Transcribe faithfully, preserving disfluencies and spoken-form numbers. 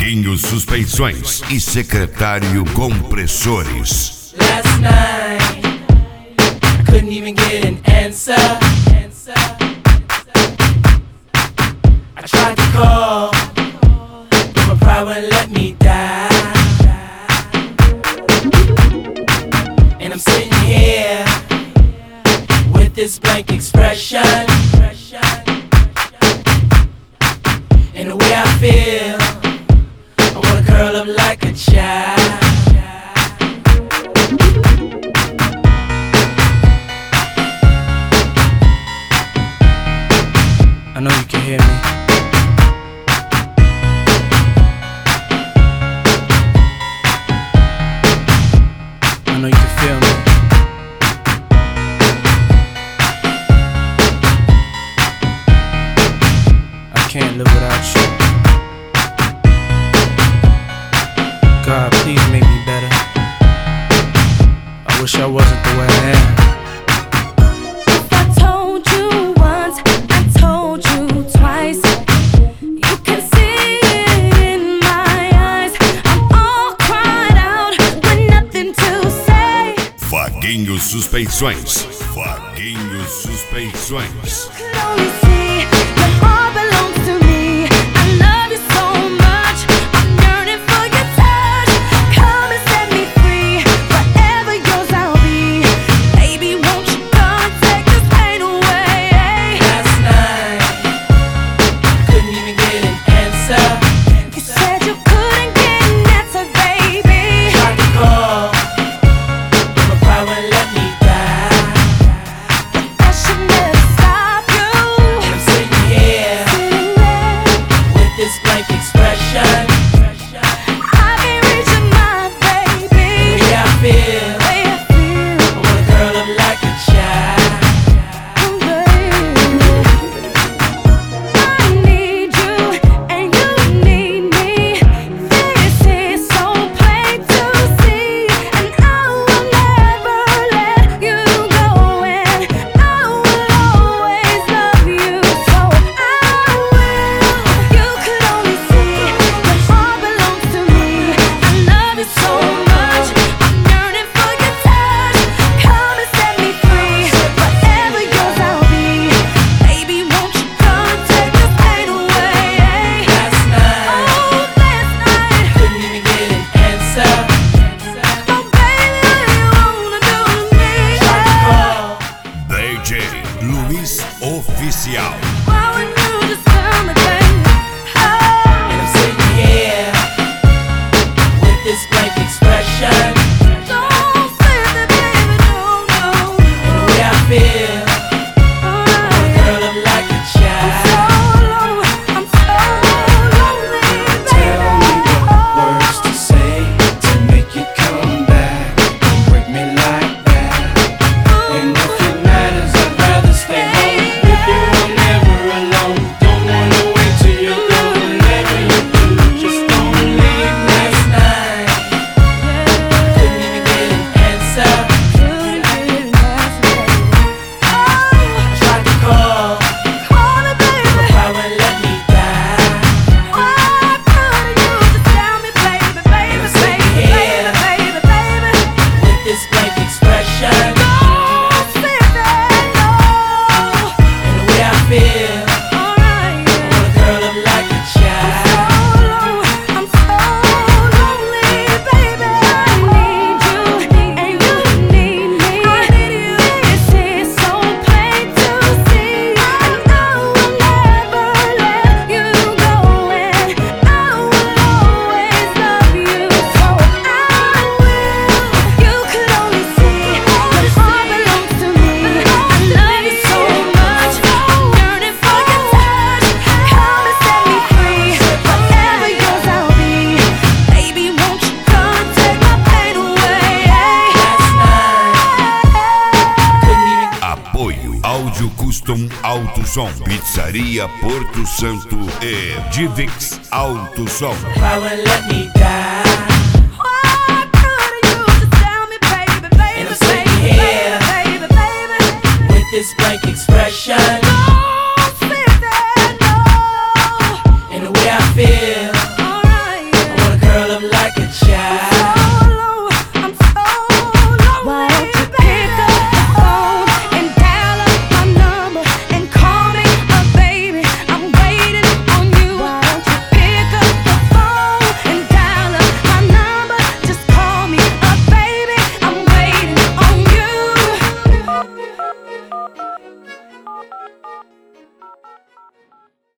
Vaguinho Suspeições e Secretário Compressores. Last night, I couldn't even get an answer. I tried to call, but my pride wouldn't let me die. And I'm sitting here with this blank expression. And the way I feel, I wanna curl up like a child. I know you can hear me. I know you can feel me. I can't live without you. God, please make me better. I wish I wasn't the way I am. Vaguinho Suspeições. Vaguinho Suspeições. Luiz Oficial. Áudio Custom Auto Som, Pizzaria Porto Santo e Divix Auto Som. This blank expression.